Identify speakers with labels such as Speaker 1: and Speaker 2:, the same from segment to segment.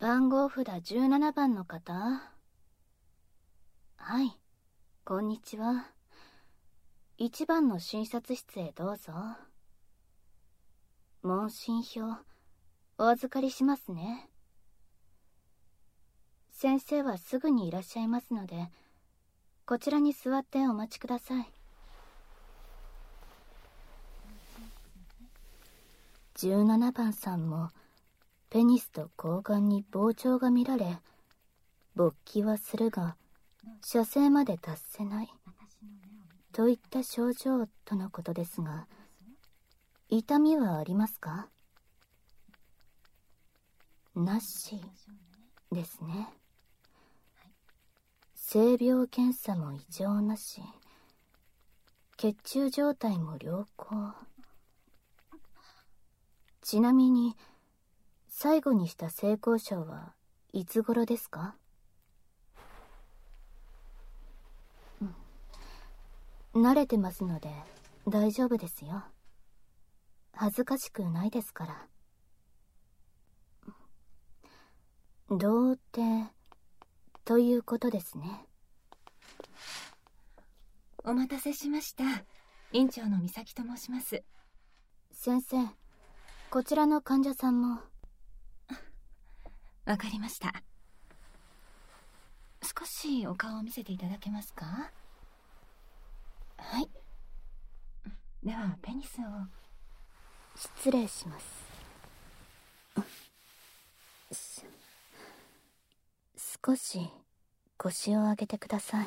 Speaker 1: 番号札17番の方。はい、こんにちは。1番の診察室へどうぞ。問診票お預かりしますね。先生はすぐにいらっしゃいますので、こちらに座ってお待ちください。17番さんもペニスと睾丸に膨張が見られ、勃起はするが射精まで達せないといった症状とのことですが、痛みはありますか？なしですね。性病検査も異常なし、血中状態も良好。ちなみに最後にした性交渉はいつ頃ですか？慣れてますので大丈夫ですよ。恥ずかしくないですから。童貞ということですね。
Speaker 2: お待たせしました。院長の美咲と申します。
Speaker 1: 先生、こちらの患者さんも。
Speaker 2: わかりました。少しお顔を見せていただけますか？はい。ではペニスを。
Speaker 1: 失礼します。少し腰を上げてください。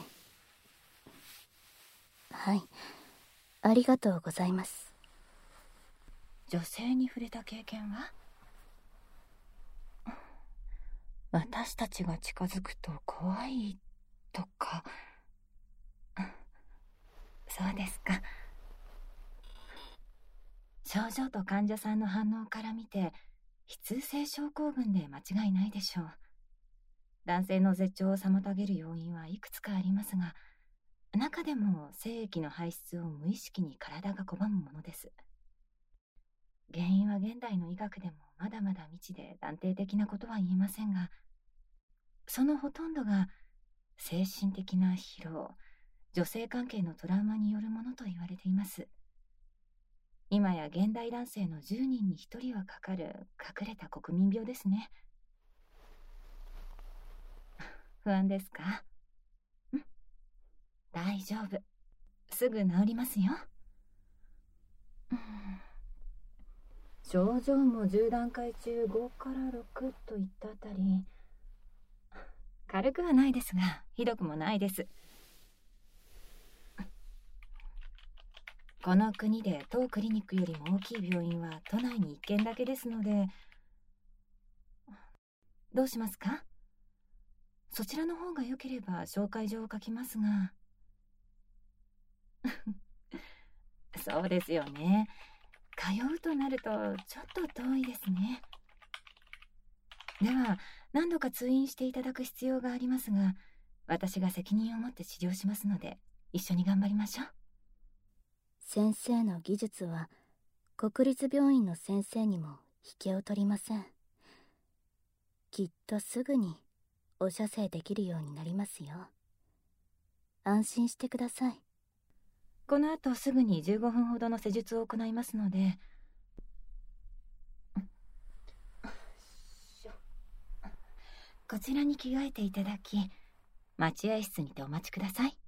Speaker 1: はい、ありがとうございます。
Speaker 2: 女性に触れた経験は？私たちが近づくと怖いとか。そうですか。症状と患者さんの反応から見て、非通性症候群で間違いないでしょう。男性の絶頂を妨げる要因はいくつかありますが、中でも精液の排出を無意識に体が拒むものです。原因は現代の医学でもまだまだ未知で断定的なことは言えませんが、そのほとんどが精神的な疲労、女性関係のトラウマによるものと言われています。今や現代男性の10人に1人はかかる隠れた国民病ですね。不安ですか？大丈夫。すぐ治りますよ。症状も10段階中5から6といったあたり。軽くはないですが、ひどくもないです。この国で当クリニックよりも大きい病院は都内に1軒だけですので。どうしますか？そちらの方が良ければ紹介状を書きますが。そうですよね。通うとなるとちょっと遠いですね。では何度か通院していただく必要がありますが、私が責任を持って治療しますので一緒に頑張りましょう。
Speaker 1: 先生の技術は国立病院の先生にも引けを取りません。きっとすぐにお射精できるようになりますよ。安心してください。
Speaker 2: この後すぐに15分ほどの施術を行いますので。こちらに着替えていただき、待合室にてお待ちください。